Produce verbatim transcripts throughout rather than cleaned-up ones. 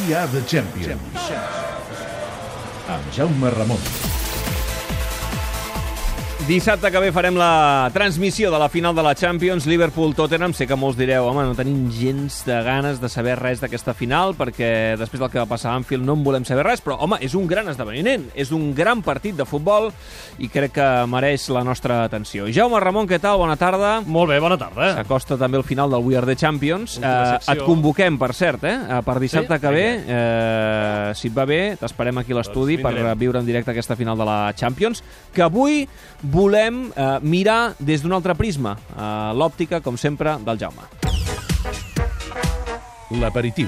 We are the champions. Amb Jaume Ramon. Dissabte que ve farem la transmissió de la final de la Champions, Liverpool-Tottenham. Sé que molts direu, home, no tenim gens de ganes de saber res d'aquesta final, perquè després del que va passar a Anfield no en volem saber res, però, home, és un gran esdeveniment, és un gran partit de futbol i crec que mereix la nostra atenció. Jaume Ramon, què tal? Bona tarda. Molt bé, bona tarda. S'acosta també el final del We Are the Champions. Eh, et convoquem, per cert, eh, per dissabte sí? que ve. Eh, si et va bé, t'esperem aquí a l'estudi per viure en directe aquesta final de la Champions, que avui volem eh, mirar des d'un altre prisma, eh, l'òptica, com sempre, del Jaume. L'aperitiu.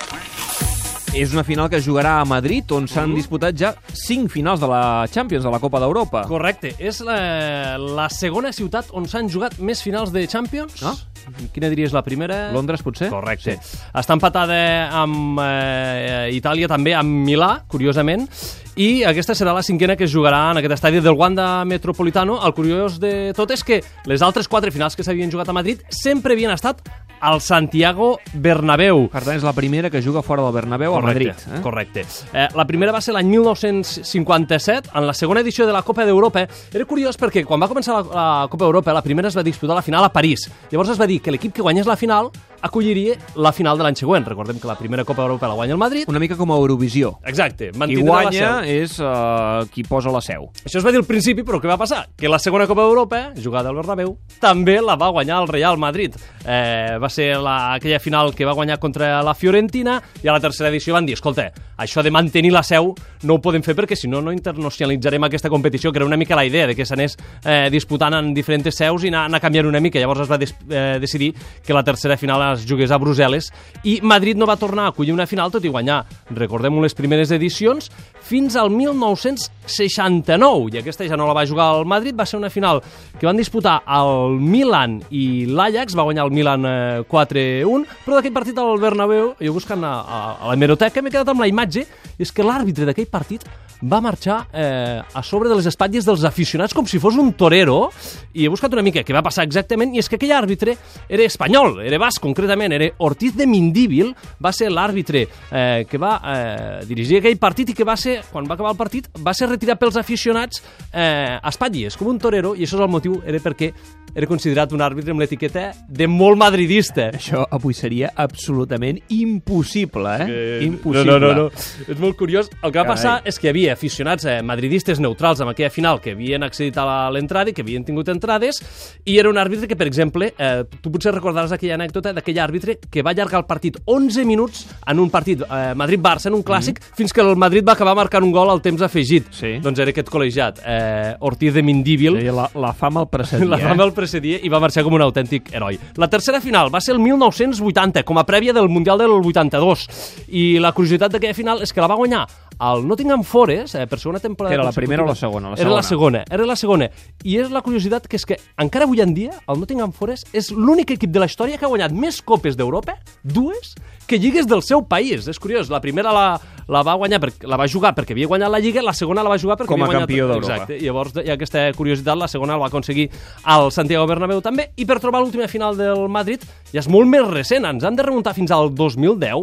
És una final que es jugarà a Madrid, on s'han uh-huh. disputat ja cinc finals de la Champions, de la Copa d'Europa. Correcte. És la, la segona ciutat on s'han jugat més finals de Champions. No? Quina diries la primera? Londres, potser? Correcte. Sí. Està empatada amb eh, Itàlia, també amb Milà, curiosament, i aquesta serà la cinquena que es jugarà en aquest estadi del Wanda Metropolitano. El curiós de tot és que les altres quatre finals que s'havien jugat a Madrid sempre havien estat al Santiago Bernabéu. Per tant, és la primera que juga fora del Bernabéu a Madrid. Eh? Correcte. Eh, la primera va ser l'any mil nou-cents cinquanta-set, en la segona edició de la Copa d'Europa. Era curiós perquè quan va començar la, la Copa d'Europa, la primera es va disputar la final a París. Llavors es va dir que l'equip que guanyés la final acolliria la final de l'any següent. Recordem que la primera Copa d'Europa la guanya el Madrid. Una mica com a Eurovisió. Exacte. Qui guanya és uh, qui posa la seu. Això es va dir al principi, però què va passar? Que la segona Copa d'Europa, jugada al Bernabéu, també la va guanyar el Real Madrid. Eh, va ser la, aquella final que va guanyar contra la Fiorentina, i a la tercera edició van dir, escolta, això de mantenir la seu no ho podem fer perquè si no no internacionalitzarem aquesta competició, que era una mica la idea de que s'anés eh, disputant en diferents seus i anar, anar canviant una mica. Llavors es va des, eh, decidir que la tercera final es jugués a Brussel·les i Madrid no va tornar a acollir una final, tot i guanyar, recordem-ho, les primeres edicions, fins al mil nou-cents seixanta-nou, i aquesta ja no la va jugar al Madrid. Va ser una final que van disputar el Milan i l'Ajax, va guanyar el Milan eh, quatre a un, però d'aquell partit al Bernabéu, jo buscant a, a, a l'hemeroteca m'he quedat amb la imatge, és que l'àrbitre d'aquell partit va marxar eh, a sobre de les espatlles dels aficionats com si fos un torero, i he buscat una mica què va passar exactament, i és que aquell àrbitre era espanyol, era basc concretament, era Ortiz de Mindíbil, va ser l'àrbitre eh, que va eh, dirigir aquell partit i que va ser, quan va acabar el partit, va ser retirat pels aficionats eh, a espatlles, com un torero, i això és el motiu, era perquè era considerat un àrbitre amb l'etiqueta de molt madridista. Això avui seria absolutament impossible, eh? eh impossible. No, no, no, no. És molt curiós. El que va passar Carai. és que hi havia aficionats eh, madridistes neutrals en aquella final que havien accedit a l'entrada i que havien tingut entrades, i era un àrbitre que, per exemple, eh, tu potser recordaràs aquella anècdota d'aquell àrbitre que va allargar el partit onze minuts en un partit eh, Madrid-Barça, en un clàssic, mm-hmm. fins que el Madrid va acabar marcant un gol al temps afegit. Sí. Doncs era aquest col·legiat, eh, Ortiz de Mindíbil. Sí, la, la fama el precedia. La fama el precedia i va marxar com un autèntic heroi. La tercera final va ser el mil nou-cents vuitanta, com a prèvia del Mundial del vuitanta-dos. I la curiositat d'aquella final és que la va guanyar el Nottingham Forest, eh, per segona temporada... Era la primera o la segona? La segona. Era la segona, era la segona. I és la curiositat que és que encara avui en dia el Nottingham Forest és l'únic equip de la història que ha guanyat més copes d'Europa, dues, que lligues del seu país. És curiós, la primera la, la va guanyar, per, la va jugar perquè havia guanyat la Lliga, la segona la va jugar perquè com a havia guanyat... campió d'Europa. Exacte, i llavors hi ha aquesta curiositat, la segona la va aconseguir al Santiago Bernabéu també, i per trobar l'última final del Madrid ja és molt més recent, ens han de remuntar fins al dos mil deu,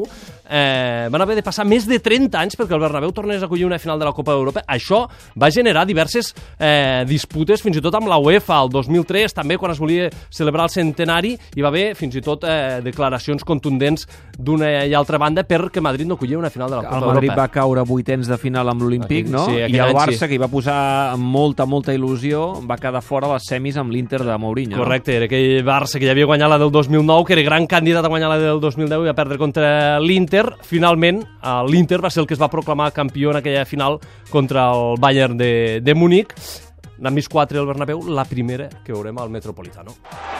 eh, van haver de passar més de trenta anys perquè el Bernabéu tornés a acollir una final de la Copa d'Europa. Això va generar diverses eh, disputes, fins i tot amb la UEFA el dos mil tres, també quan es volia celebrar el centenari, hi va haver fins i tot eh, declaracions contundents d'una i altra banda perquè Madrid no acollia una final de la Copa d'Europa. El Madrid va caure vuitens de final amb l'Olímpic, no? Sí, i el Barça, sí. que hi va posar molta, molta il·lusió, va quedar fora les semis amb l'Inter de Mourinho. Correcte, era aquell Barça que ja havia guanyat la del dos mil nou, que era gran candidat a guanyar la del dos mil deu i va perdre contra l'Inter. Finalment, l'Inter va ser el que es va proclamar campió en aquella final contra el Bayern de, de Múnich. N'han vist quatre al Bernabéu, la primera que veurem al Metropolitano.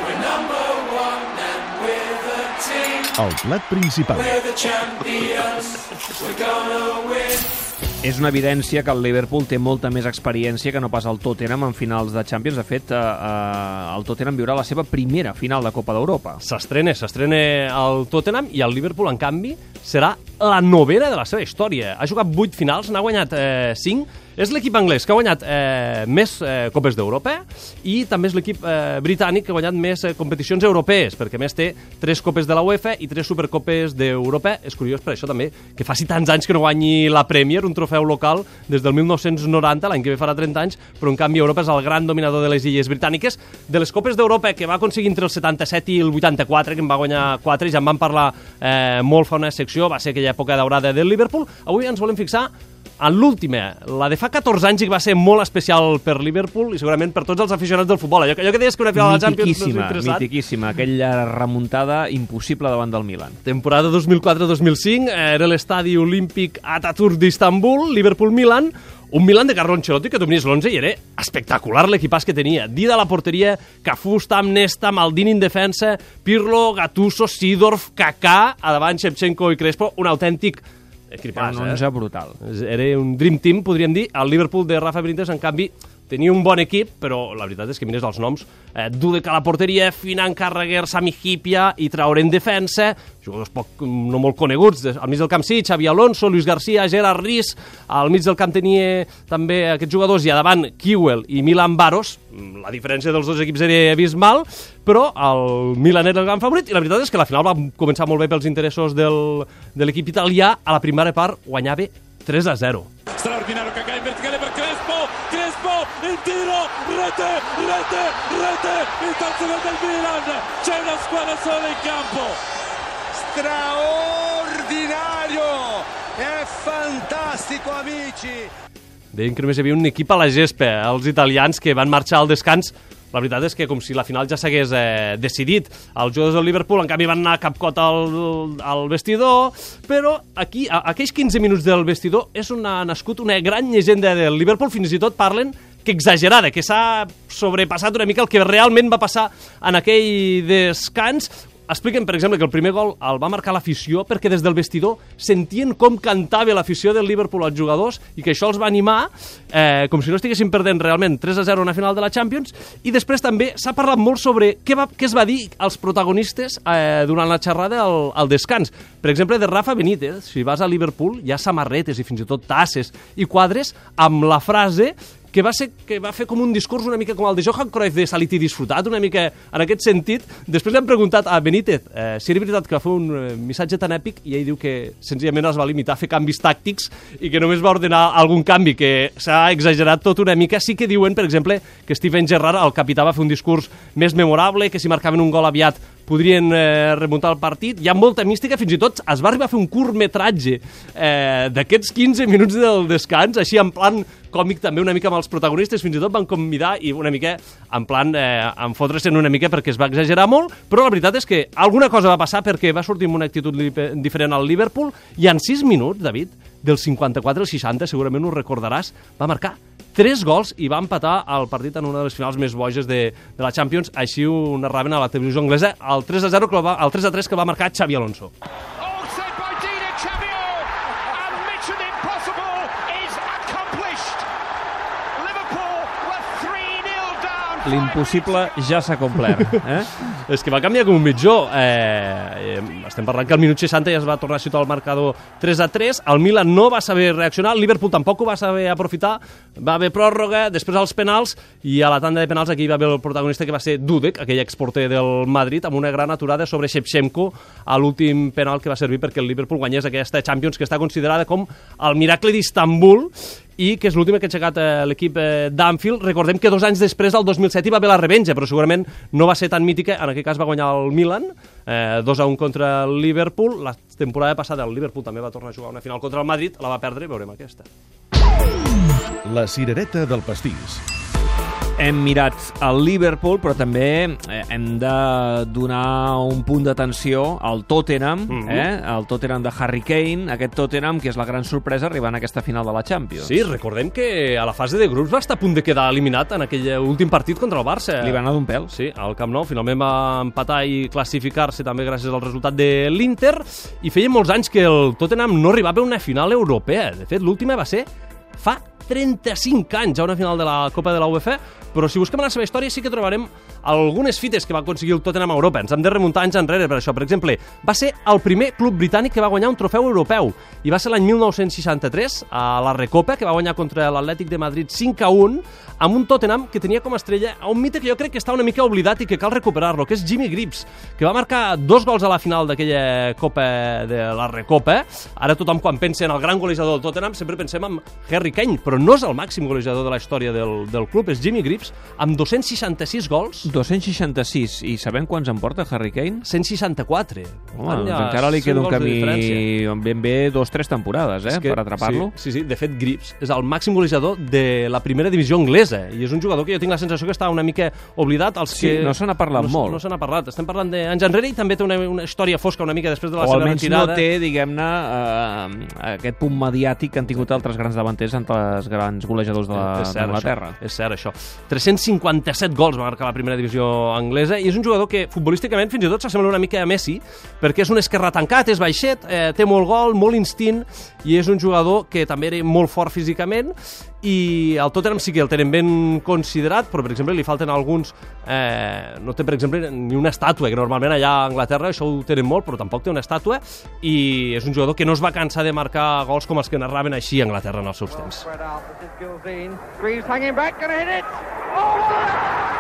El plat principal. És una evidència que el Liverpool té molta més experiència que no pas el Tottenham en finals de Champions. De fet, eh, eh, el Tottenham viurà la seva primera final de Copa d'Europa. S'estrena, s'estrena el Tottenham, i el Liverpool, en canvi, serà la novena de la seva història. Ha jugat vuit finals, n'ha guanyat eh, cinc, És l'equip anglès que ha guanyat eh, més eh, Copes d'Europa i també és l'equip eh, britànic que ha guanyat més eh, competicions europees, perquè a més té tres Copes de la UEFA i tres Supercopes d'Europa. És curiós per això també que faci tants anys que no guanyi la Premier, un trofeu local, des del mil nou-cents noranta, l'any que ve farà trenta anys, però en canvi Europa és el gran dominador de les illes britàniques. De les Copes d'Europa que va aconseguir entre el setanta-set i el vuitanta-quatre, que en va guanyar quatre, ja en vam parlar eh, molt fa una secció, va ser aquella època daurada del Liverpool. Avui ens volem fixar en l'última, la de fa catorze anys, que va ser molt especial per Liverpool i segurament per tots els aficionats del futbol. Allò, allò que deies que una final de la Champions no és interessant. Mitiquíssima, aquella remuntada impossible davant del Milan. Temporada dos mil quatre dos mil cinc, era l'estadi olímpic Atatürk d'Istanbul, Liverpool-Milan, un Milan de Carlo Ancelotti que dominies l'onze i era espectacular l'equipàs que tenia. Dida a la porteria, Cafú, Stam, Nesta, Maldini en defensa, Pirlo, Gattuso, Seedorf, Kaká, a davant Shevchenko i Crespo, un autèntic equipàs. Era un onze eh? brutal. Era un dream team, podríem dir. El Liverpool de Rafa Benítez, en canvi, tenia un bon equip, però la veritat és que mires els noms. Eh, Dudek a la porteria, Finan, Carragher, Sami Hyypiä i Traoré en defensa, jugadors poc, no molt coneguts. Al mig del camp sí, Xavi Alonso, Luis García, Gerard Riis. Al mig del camp tenia també aquests jugadors i a davant Kiewel i Milan Baros. La diferència dels dos equips era abismal, però el Milan era el gran favorit i la veritat és que la final va començar molt bé pels interessos del, de l'equip italià. A la primera part guanyava tres a zero. Straordinario Kaká in verticale per Crespo, Crespo, il tiro, rete, rete, rete, il terzo gol del Milan, c'è una squadra sola in campo. Straordinario, è fantastico amici. Deien que només hi havia un equip a la gespa, els italians que van marxar al descans. La veritat és que com si la final ja s'hagués eh, decidit. Els jugadors del Liverpool, en canvi, van anar capcot al, al vestidor, però aquí, a, aquells quinze minuts del vestidor, és una, nascut una gran llegenda del Liverpool, fins i tot parlen que exagerada, que s'ha sobrepassat una mica el que realment va passar en aquell descans. Expliquen, per exemple, que el primer gol el va marcar l'afició perquè des del vestidor sentien com cantava l'afició del Liverpool als jugadors i que això els va animar eh, com si no estiguessin perdent realment tres a zero una final de la Champions. I després també s'ha parlat molt sobre què, va, què es va dir als protagonistes eh, durant la xerrada al, al descans. Per exemple, de Rafa Benítez, si vas a Liverpool hi ha samarretes i fins i tot tasses i quadres amb la frase que va, ser, que va fer com un discurs una mica com el de Johan Cruyff de Salit i disfrutat, una mica en aquest sentit. Després li han preguntat a Benítez eh, si era veritat que va fer un eh, missatge tan èpic i ell diu que senzillament es va limitar a fer canvis tàctics i que només va ordenar algun canvi, que s'ha exagerat tot una mica. Sí que diuen, per exemple, que Steven Gerrard, el capità, va fer un discurs més memorable, que si marcaven un gol aviat podrien eh, remuntar el partit. Hi ha molta mística, fins i tot es va arribar a fer un curtmetratge eh, d'aquests quinze minuts del descans, així en plan còmic també una mica amb els protagonistes, fins i tot van convidar i una mica en plan eh, enfotre's-en una mica perquè es va exagerar molt, però la veritat és que alguna cosa va passar perquè va sortir amb una actitud diferent al Liverpool i en sis minuts, David, del cinquanta-quatre al seixanta, segurament ho recordaràs, va marcar tres gols i va empatar el partit en una de les finals més boges de, de la Champions. Així ho narraven a la televisió anglesa, el tres a zero, que va, el tres a tres que va marcar Xavi Alonso. L'impossible ja s'ha complert. Eh? És que va canviar com un mitjó. Eh, eh, estem parlant que al minut seixanta ja es va tornar a situar el marcador tres a tres. El Milan no va saber reaccionar, el Liverpool tampoc ho va saber aprofitar. Va haver pròrroga, després als penals, i a la tanda de penals aquí va haver el protagonista, que va ser Dudek, aquell exporter del Madrid, amb una gran aturada sobre Shevchenko a l'últim penal que va servir perquè el Liverpool guanyés aquesta Champions, que està considerada com el miracle d'Istanbul, i que és l'última que ha aixecat eh, l'equip eh, d'Anfield. Recordem que dos anys després, del dos mil set, hi va haver la revenja, però segurament no va ser tan mítica. En aquest cas va guanyar el Milan, eh, dos a un contra el Liverpool. La temporada passada el Liverpool també va tornar a jugar una final contra el Madrid, la va perdre, veurem aquesta. La cirereta del pastís. Hem mirat el Liverpool, però també hem de donar un punt d'atenció al Tottenham, mm-hmm. eh? el Tottenham de Harry Kane, aquest Tottenham que és la gran sorpresa arribant a aquesta final de la Champions. Sí, recordem que a la fase de grups va estar a punt de quedar eliminat en aquell últim partit contra el Barça. Li va anar d'un pèl. Sí, al Camp Nou, finalment va empatar i classificar-se també gràcies al resultat de l'Inter, i feia molts anys que el Tottenham no arribava a una final europea. De fet, l'última va ser fa trenta-cinc anys a una final de la Copa de la UEFA, però si busquem la seva història sí que trobarem algunes fites que va aconseguir el Tottenham a Europa. Ens hem de remuntar anys enrere per això. Per exemple, va ser el primer club britànic que va guanyar un trofeu europeu i va ser l'any mil nou-cents seixanta-tres a la Recopa, que va guanyar contra l'Atlètic de Madrid cinc a un, amb un Tottenham que tenia com a estrella a un mite que jo crec que està una mica oblidat i que cal recuperar-lo, que és Jimmy Greaves, que va marcar dos gols a la final d'aquella Copa de la Recopa. Ara tothom, quan pensa en el gran golejador del Tottenham, sempre pensem en Harry Kane, però no és el màxim golejador de la història del, del club, és Jimmy Greaves, amb dos-cents seixanta-sis gols. dos-cents seixanta-sis. I sabem quants en porta Harry Kane? cent seixanta-quatre. Home, doncs encara li queda un camí ben bé dos tres temporades, eh, que, per atrapar-lo. Sí, sí, sí, de fet, Greaves és el màxim golejador de la primera divisió anglesa i és un jugador que jo tinc la sensació que està una mica oblidat. Els sí, que no se n'ha parlat no, molt. No se n'ha parlat. Estem parlant d'anys enrere i també té una, una història fosca una mica després de la o seva almenys retirada. no té, diguem-ne, eh, aquest punt mediàtic que han tingut altres grans davanters entre els grans golejadors d'Anglaterra. És cert, això. tres-cents cinquanta-set gols va marcar la primera divisió anglesa i és un jugador que futbolísticament fins i tot s'assembla una mica a Messi, perquè és un esquerrà tancat, és baixet, eh, té molt gol, molt instint i és un jugador que també era molt fort físicament i el Tottenham sí que el tenen ben considerat, però per exemple li falten alguns, eh, no té per exemple ni una estàtua, que normalment allà a Anglaterra això ho tenen molt, però tampoc té una estàtua i és un jugador que no es va cansar de marcar gols com els que narraven així a Anglaterra en els seus temps. Greaves hanging back, gonna hit it! Oh!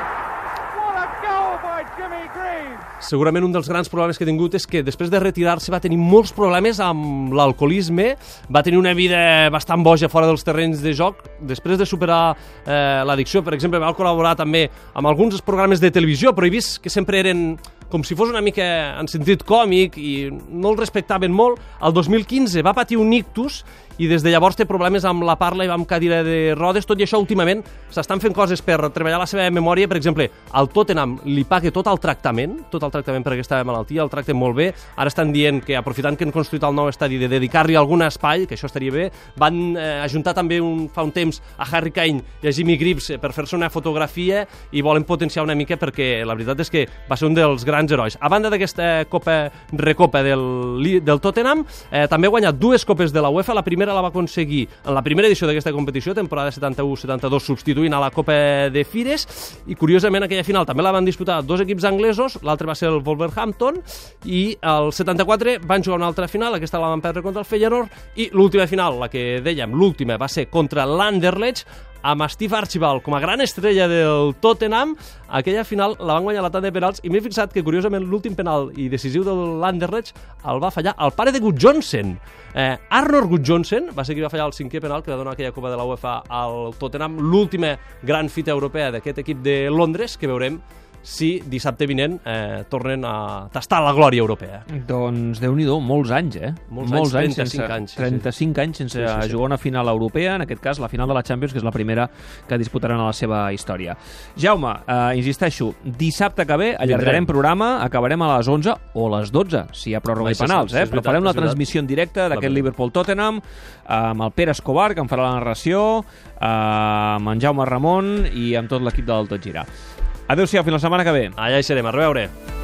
Segurament un dels grans problemes que ha tingut és que després de retirar-se va tenir molts problemes amb l'alcoholisme, va tenir una vida bastant boja fora dels terrenys de joc. Després de superar eh, l'addicció, per exemple, va col·laborar també amb alguns programes de televisió, però he vist que sempre eren com si fos una mica en sentit còmic i no el respectaven molt. El dos mil quinze va patir un ictus i des de llavors té problemes amb la parla i amb cadira de rodes. Tot i això, últimament, s'estan fent coses per treballar la seva memòria. Per exemple, al Tottenham li paga tot el tractament, tot el tractament per aquesta malaltia, el tracten molt bé. Ara estan dient que, aprofitant que han construït el nou estadi, de dedicar-li algun espai, que això estaria bé. Van eh, ajuntar també un, fa un temps a Harry Kane i a Jimmy Greaves per fer-se una fotografia i volen potenciar una mica perquè la veritat és que va ser un dels grans herois. A banda d'aquesta Copa Recopa del, del Tottenham, eh, també ha guanyat dues copes de la UEFA. La primera la va aconseguir en la primera edició d'aquesta competició, temporada setanta-u setanta-dos, substituint a la Copa de Fires, i curiosament aquella final també la van disputar dos equips anglesos, l'altre va ser el Wolverhampton, i el setanta-quatre van jugar una altra final, aquesta la van perdre contra el Feyenoord, i l'última final, la que dèiem, l'última, va ser contra l'Anderlecht, amb Steve Archibald com a gran estrella del Tottenham. Aquella final la van guanyar a la tanda de penals i m'he fixat que, curiosament, l'últim penal i decisiu de l'Anderlecht el va fallar el pare de Gudjohnsen. Eh, Arnor Gudjohnsen va ser qui va fallar el cinquè penal que va donar aquella Copa de la UEFA al Tottenham, l'última gran fita europea d'aquest equip de Londres, que veurem si dissabte vinent eh, tornen a tastar la glòria europea. Doncs Déu-n'hi-do, molts anys, eh? Molts, molts anys, trenta-cinc sense, anys. trenta-cinc anys sense sí, sí, sí. jugar una final europea, en aquest cas la final de la Champions, que és la primera que disputaran a la seva història. Jaume, eh, insisteixo, dissabte que ve allargarem programa, acabarem a les onze o a les dotze, si hi ha pròrroga i penals, eh? Però farem una transmissió en directe d'aquest Liverpool-Tottenham amb el Pere Escobar, que en farà la narració, amb en Jaume Ramon i amb tot l'equip del Tot Gira. Adéu-siau, fins la setmana que ve. Allà hi serem, a reveure.